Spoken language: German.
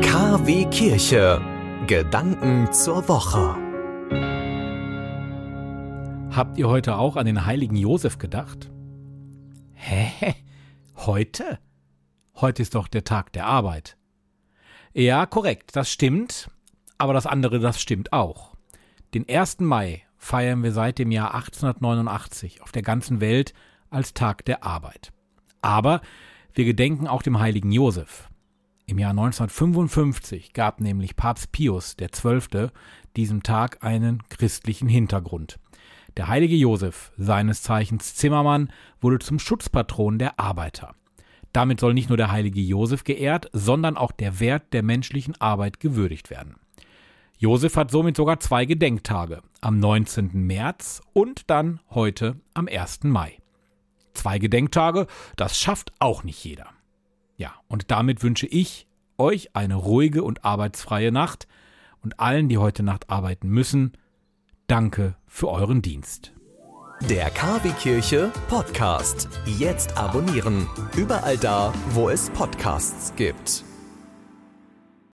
KW Kirche. Gedanken zur Woche. Habt ihr heute auch an den heiligen Josef gedacht? Hä? Heute? Heute ist doch der Tag der Arbeit. Ja, korrekt, das stimmt, aber das andere, das stimmt auch. Den 1. Mai feiern wir seit dem Jahr 1889 auf der ganzen Welt als Tag der Arbeit. Aber wir gedenken auch dem heiligen Josef. Im Jahr 1955 gab nämlich Papst Pius XII. Diesem Tag einen christlichen Hintergrund. Der heilige Josef, seines Zeichens Zimmermann, wurde zum Schutzpatron der Arbeiter. Damit soll nicht nur der heilige Josef geehrt, sondern auch der Wert der menschlichen Arbeit gewürdigt werden. Josef hat somit sogar 2 Gedenktage, am 19. März und dann heute am 1. Mai. 2 Gedenktage, das schafft auch nicht jeder. Ja, und damit wünsche ich euch eine ruhige und arbeitsfreie Nacht und allen, die heute Nacht arbeiten müssen, danke für euren Dienst. Der KW Kirche Podcast. Jetzt abonnieren. Überall da, wo es Podcasts gibt.